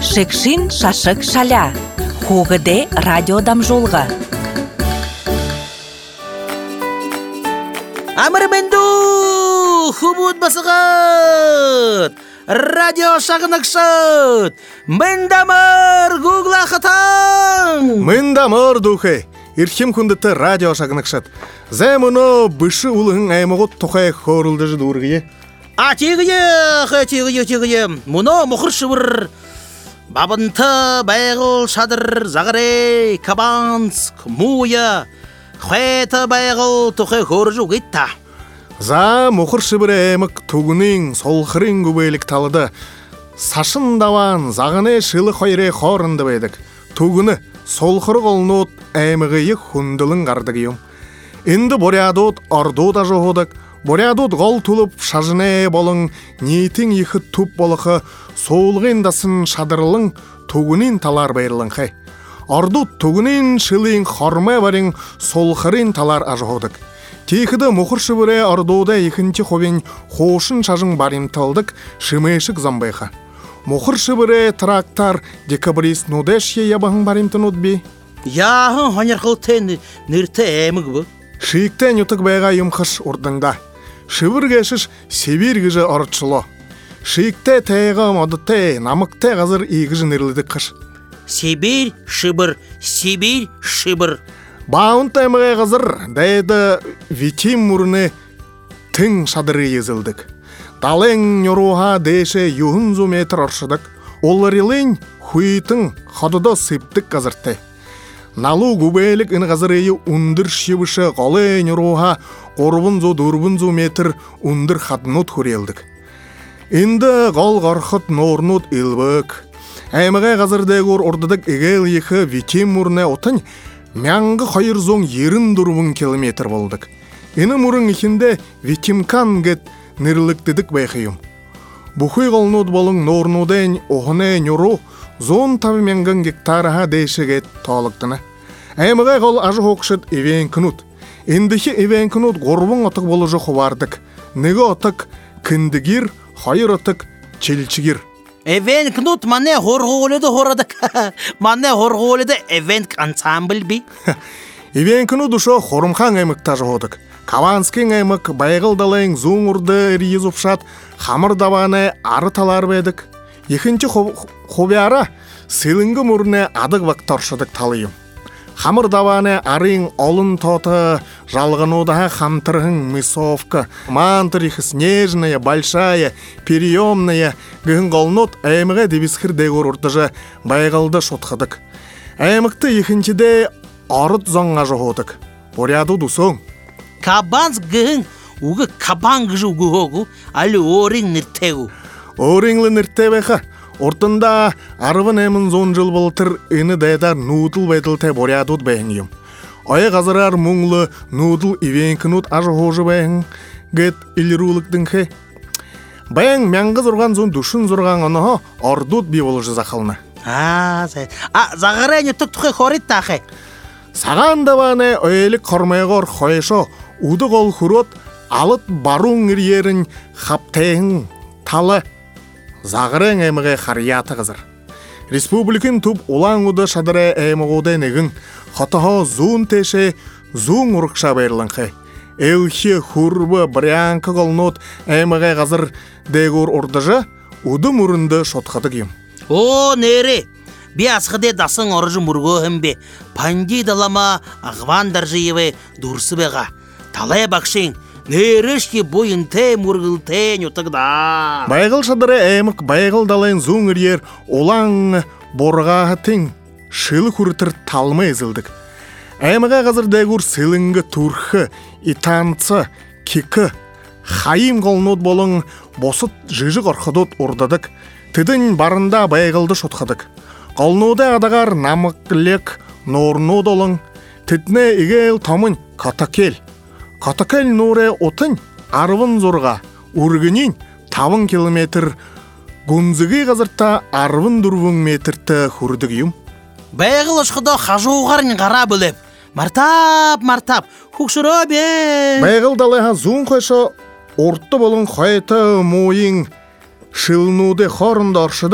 Шекшин шашык шаля. Хугыде радиодам жолға. Амырменду! Хубут басығыт! Радио шағынықшыт! Мендамыр гугла хатан! Мендамыр духе! Ирхим күндітті радио шағынықшыт. Зәміно бүші улығын аймағыт тұқай хорылды жыдурғые. Тегіе. Мұно мұқыр шыбыр. Бабынты, байғыл, шадыр, зағырей, кабанск, муя. Қайты байғыл тұқай хорыжу кетті. За мұқыр шыбыр әмік тұғының солқырын көбейлік талыды. Сашын даван зағыне шылы қойре хорынды бәйдік. Тұғыны солқыры қолынуыт әміғейі хүнділін қардығыйым. Инді борядуыт ордуыда жоғыдық. Борядуыт ғол тұлып шажыне болың, ниетің ехі тұп болықы, соулғындасын шадырылың, тұғынын талар байырлың қай. Ордуыт тұғынын шылың хормай барың, солқырын талар ажығыдық. Тейкіді мұқыршы бүре ордуыда екінші ховен қошын шажың барым талдық, шымайшық замбайға. Мұқыршы бүре трактар декабрист нудеше ябағын барым тұнуд бе? Яғын ханярқыл тен нірті әміг бұ. Шиіктен үтік байға юмқыш ұрдыңда. Шыбыргешіш Сибиргіжі орытшылы. Шиікте тәйға модыте, намықте ғазыр игіжі нерлідік қыш. Сибир, шыбыр. Бауын тәміғай ғазыр, дәйді витим мұрыны тің шадыры езілдік. Далың нұруға дейші юхынзу метр оршыдық. Оларылың хуйтың қадыда сыптық ғазыртты. Налу губейлік ін ғазырыйы ұндыр шебіші ғалы нұруға орбынзу дұрбынзу метр ұндыр қадынут хүрелдік. Инді ғал ғарқыт норнут илбік. Әміғай ғазырдайғыр ордадық егел ехі витим мұрны отын мәңгі қайыр зоң ерін дұрбын километр болдық. Ині мұрын ехінде витимкан гет нерліктідік байқиым. Бұхый ғалнут болың норнуден оғыне нұру зон тавы мәңгін гектараға дейшігет талықтыны. Әміғай ғал ажы хоқшыт евен күнут. Индіхі евен күнут ғорбың отық болыжы құвардық. Неге отық кіндігір, хайыр отық челчігір. Евен күнут мане хорғоледі хорадық. Мане хорғоледі евен ансамбл би. Евен күнут ұшы хорымхан аймықта жоғыдық. Каванскин аймық байғылдалайын зуң ұрды рейізупшат, хамыр даваны ары талар бәдік. Екінші хобиара сылыңғы мұрны адық вақтаршыдық талайым. Хамыр даваны арың олын тоты, жалғынудаға хамтырғын мисовка, мантырихы снежная, большая, переемная, гүн қолнот әйміға дебісхір дегір ұрдыжы байғылды шотқыдық. Әймікті екіншіде арыт заңға жоғыдық. Боряду дұсың. Кабанс гүн уғы кабангыжы уғы оғы, алі орың ніртегу. Орыңлы ніртебеқі. Ортында арывын әмін зон жыл болтыр үні дайдар нудыл бәділ тәп орядуд бәйінгім. Ая ғазырар мұңлы нудыл ивенкінут ажы хожы бәйін гет илірулықтың хе. Бәйін мәңгі зұрған зон дүшін зұрған оныға ордуд бей болыжы зақылына. Зағырайны түк-түқи хорит тақи. Саған даваны өйлік қормайғыр қойшо уды қол хүрот алыт баруң үрерін қаптайын талы. Зағырың әміғе қарияты ғызыр. Республикин тұп улаң ұды шадыры әміғуды негін қатыға зуын теше зуын ұрықша байырлыңқы. Әлхе хұрбы бірянқы қолнот әміғе ғазыр дегур ұрдыжы ұды мұрынды шотқады кем. О, нере! Би асқыде дасың орыжы мұрғы хімбе. Панди далама ағван даржиеве дұрсы беға. Талай бақшың. Нерешке бойын тәй мұрғыл тәйін ұтығда. Байғыл шадыры әмік байғыл далайын зуң үрер олаң борғағы тің шылы күрітір талмы ezildik. Әміға ғазыр дәгүр сылыңғы турхы, итанцы, кекі, хайым қолнот болың босыт жыжы қорқыдот ұрдадық. Тыдың барында байғылды шотқадық. Қолноды адағар намықлек норнод олың. Тытне игел тамын катакел. Катакел нуре отын арвын зорға, үргінен 5 километр, гүнзігі ғазырта арвын дұрвың метрті хүрдігім. Бәйғыл ұшқыда қажуғарын қара бөліп, мартап, хүкшірі бе. Бәйғыл далайға зуын қойшы, орты болың қайты мойын, шылнуды хорында аршыдық,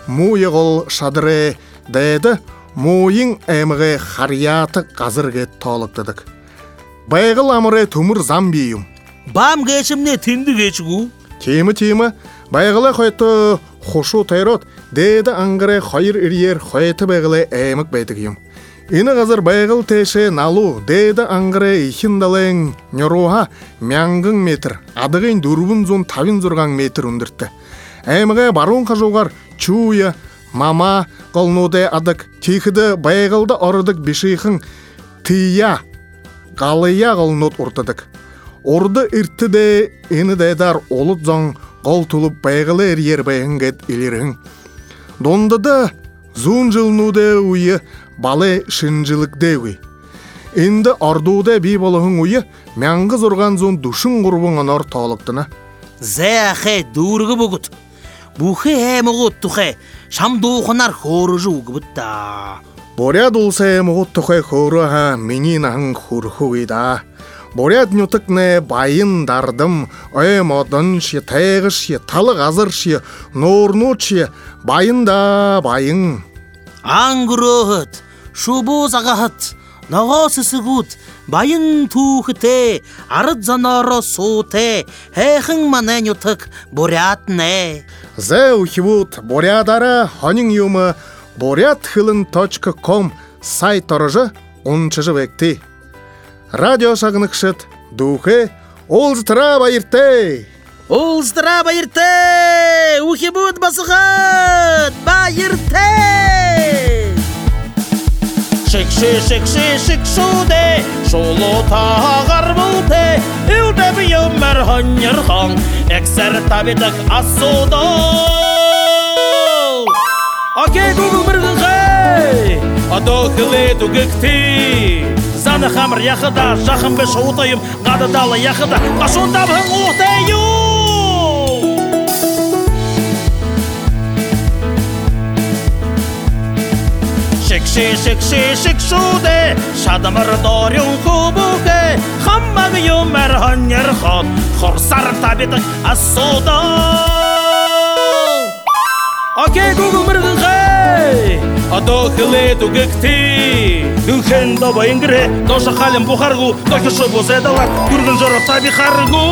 муйығыл шадыры дәді мойың әміғі харияты қазірге толықтыдық. Байғыл амыры түмір замбейім. Бам geçimне тінді geçігу. Темі, байғылы қойты хошу тайрот, дәді аңғыры қайыр үрер қойты байғылы әмік бәйтігім. Ині қазір байғыл тәші налу, дәді аңғыры ихіндалың нөруға мяңғың метр, адығын дұрбын зон тавин зұрған метр үндіртті. Әміғі барун қажуғар чуя, мама қолнуды адық, текіді байғылды орыдық бешейхің тия, қалыя қолнуд ұртыдық. Орды үртті де ені дәдар олыт зоң қол тұлып байғылы әрер байғынгет елерің. Дондыды зун жылнуды уйы балы шынжылық деуі. Енді ордуды бей болығың уйы мәңгі зұрған зон дұшын құрбың анар талықтына. Зәхе дұрғы бұғыт. Бұхы әмі ғыттықы, шам доғынар хорыжы ұғыбытта. Боряд олса әмі ғыттықы хорыға менен ағын хорхуғыда. Боряд нүтікні байын дардым, өйм одын ши, тәғыш ши, талы ғазыр ши, норнут ши, байын да байын. Аңғырығыт, шубу зағағыт, нағасы ғыт, байын тұхыте, арыд занары соте, әхің манен нүтік боряд не. Зә ұхивут борядары ханын юмы boryat.com сайт орыжы 10 векті. Радио шағынықшыт, дұхы, олзытыра байырты! Олзытыра байырты! Ухи бұд басығыт! Байырты! Шик-ши-шик-ши-шик-шуде, шолу тағар бұлты, үлді бүйіммәр ханнерхан, әксәр табедік асуды. Окей, Google біргін қай! Адоқылы түгікті! Заны қамыр яқыда, жақын бе шоутайым, қадыдалы яқыда, қашуында бұғын ұқтайым! Шик-ши-шик-ши-шик-шуде, шадымыр дорын құбуке, қаммағыйым әр ханнер хан, құрсар табедік асуды. Окей, Google біргін қай! Адоқылы түгікті! Үлкен добайын кіре, дошы қалым бұқарғу, докешы бұз әдалар, күргін жұры таби қарғу!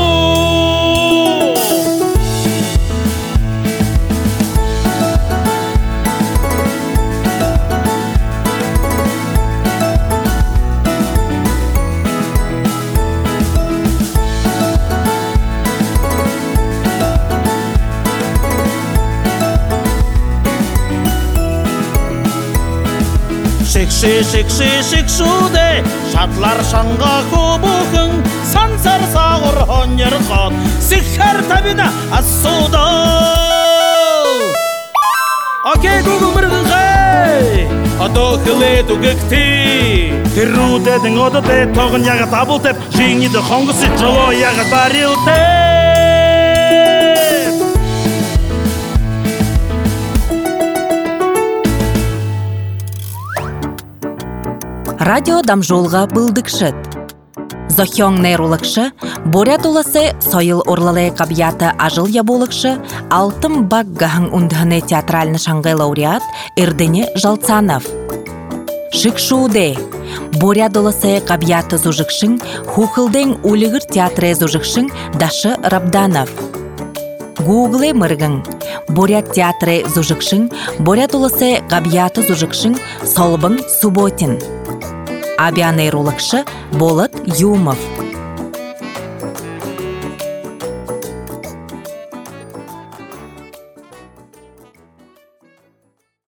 Шик-ши-шик-ши-шик-шуде, шатлар шанға құбуғын, сансар сағыр хонер хан, сихар табина асуды. Окей, Google біргін қай! Адоқылы түгікті! Тіру дедің одыды, тоғын яғы табыл теп, жеңеді қоңғысы жылы яғы барил теп. Радио дамжолға бұлдықшыт. Зохёң нейролықшы, борят оласы сойыл орлалы қабияты ажыл яболықшы, алтым бак ғаң үндіғыны театральны шаңғай лауреат Эрдене Жалцанов. Шик-шуде, борят оласы қабияты зұжықшың, хухылдың улығыр театры зұжықшың Дашы Рабданов. Google мыргың, борят театры зұжықшың, борят оласы қабияты зұжықшың Солбың Субботин. Абианейролықшы Болат Юмов.